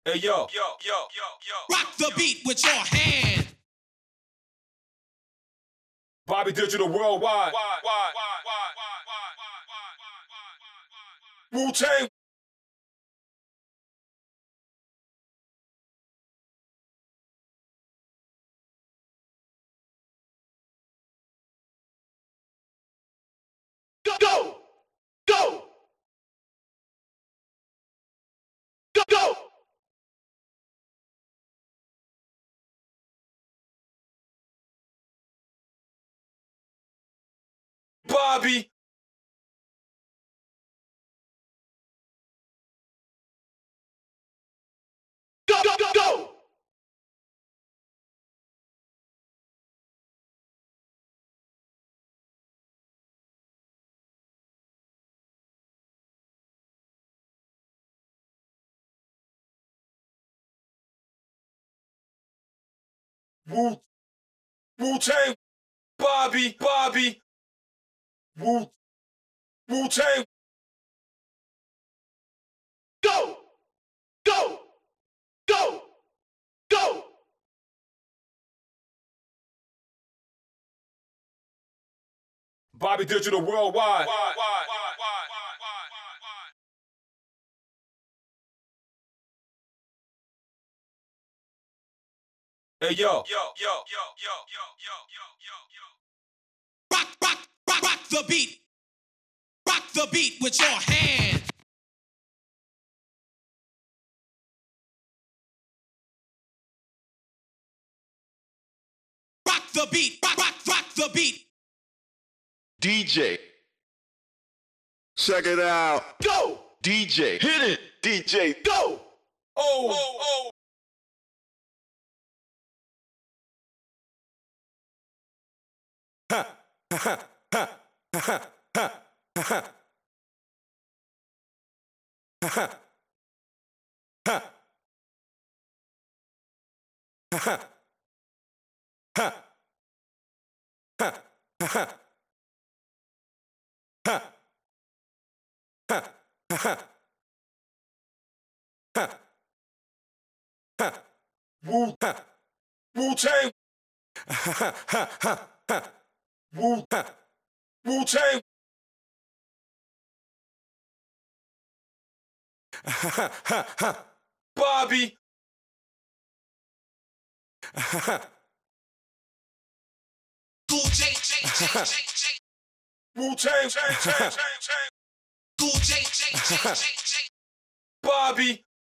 Hey yo, Rock the beat with your hand. Bobby Digital Worldwide. Wu-Tang. Go! Go! Go! Go! Go! Bobby. Go! Go! Go! Go! Wu-Tang. Bobby. Wu-Tang. Go! Go! Go! Go! Bobby Digital Worldwide. Hey yo, Rock the beat. Rock the beat with your hand. Rock the beat. Rock the beat. DJ, check it out. Go! DJ, hit it. DJ, Go! oh. Wu-Tang. Wu-Tang. Bobby. Cool J. Wu-Tang. Cool J. Bobby.